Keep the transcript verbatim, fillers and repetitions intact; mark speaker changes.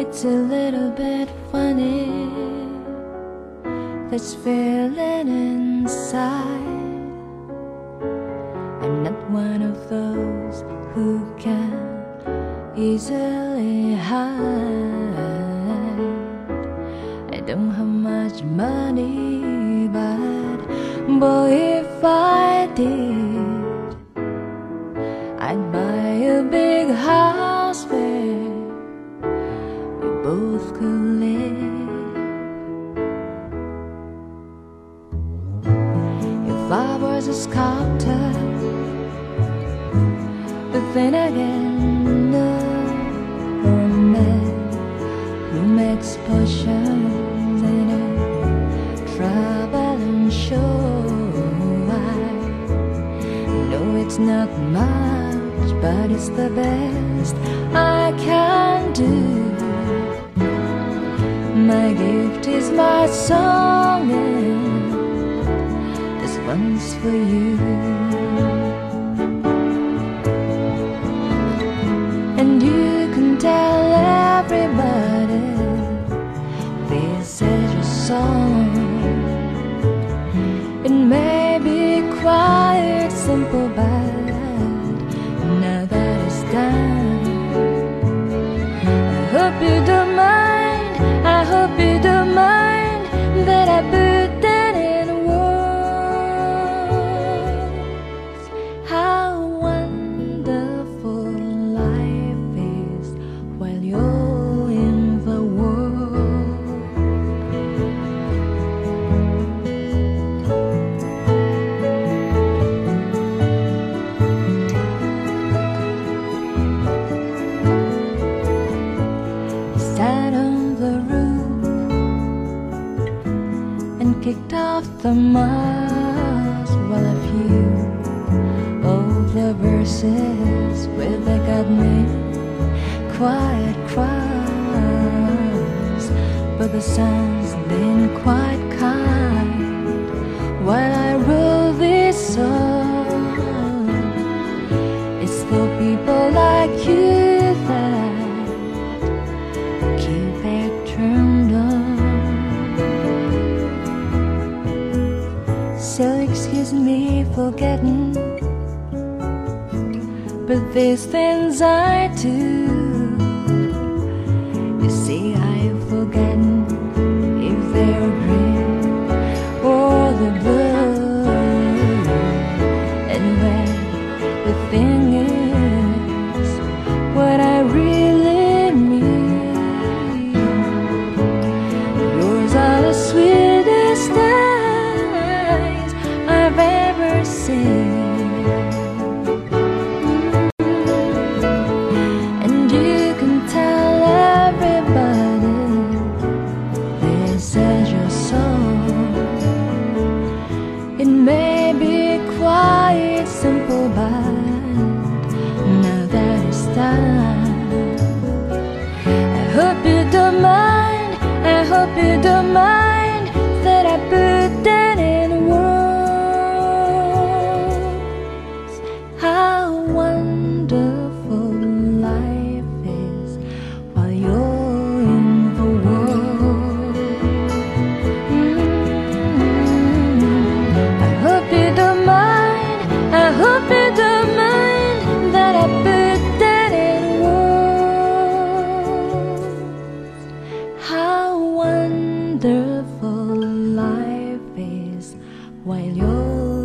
Speaker 1: It's a little bit funny, this feeling inside. I'm not one of those who can easily hide. I don't have much money, but boy, if I did, I'd buy a big house where we both could live. If I was a sculptor, but then again, no, or a man who makes potions in a traveling show. I know it's not much, but it's the best I can do. My gift is my song, and this one's for you. And you can tell everybody this is your song. It may be quite simple, but now that it's done, I hope you don't mind, I hope you don't mind that I put that in words. How wonderful life is while you're in the world. Sat on the roof and kicked off the moss, while a few of the verses, well, they got me quite cross. But the sun's been quite kind while I wrote this song. It's for people like you that keep it turned on. So excuse me for getting, but these things I do, you see, I've forgotten if they're green or the blue. Anyway, the thing is what I really mean. Yours are the sweetest eyes I've ever seen. And you can tell everybody this is your song. It may be quite simple, but now that it's done, I hope you don't mind, I hope you don't mind that I put that in words. How wonderful life is while you're in the world. Mm-hmm. I hope you don't mind, I hope you don't mind that I put that in words. How wonderful life is while you're